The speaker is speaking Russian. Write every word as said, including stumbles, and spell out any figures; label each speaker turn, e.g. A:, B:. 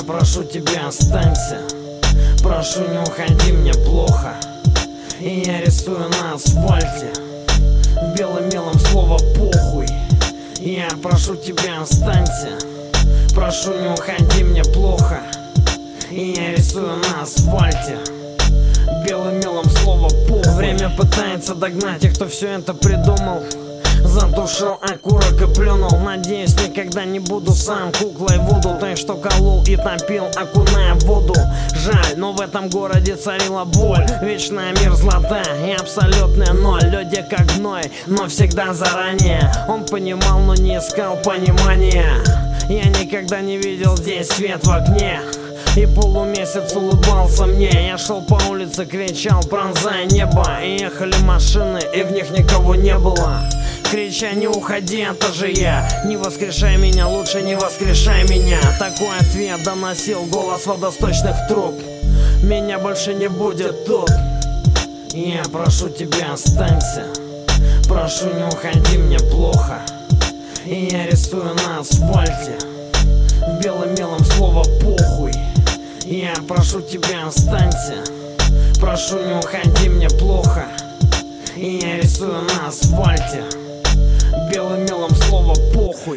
A: прошу тебя, останься. Прошу, не уходи, мне плохо. И я рисую на асфальте белым мелом слово похуй. Я прошу тебя, останься. Прошу, не уходи, мне плохо. И я рисую на асфальте белым мелом слово похуй. Время пытается догнать тех, кто все это придумал. Задушил окурок и плюнул. Надеюсь, никогда не буду сам куклой Вуду, той, что колол и топил, окуная в воду. Жаль, но в этом городе царила боль. Вечная мерзлота и абсолютный ноль. Люди как гной, но всегда заранее. Он понимал, но не искал понимания. Я никогда не видел здесь свет в окне, и полумесяц улыбался мне. Я шел по улице, кричал, пронзая небо. И ехали машины, и в них никого не было. Крича: не уходи, это же я. Не воскрешай меня, лучше не воскрешай меня. Такой ответ доносил голос водосточных труб. Меня больше не будет тут. Я прошу тебя, останься. Прошу, не уходи, мне плохо. И я рисую на асфальте белым мелом слово похуй. Я прошу тебя, останься. Прошу, не уходи, мне плохо. И я рисую на асфальте белым мелом слово похуй.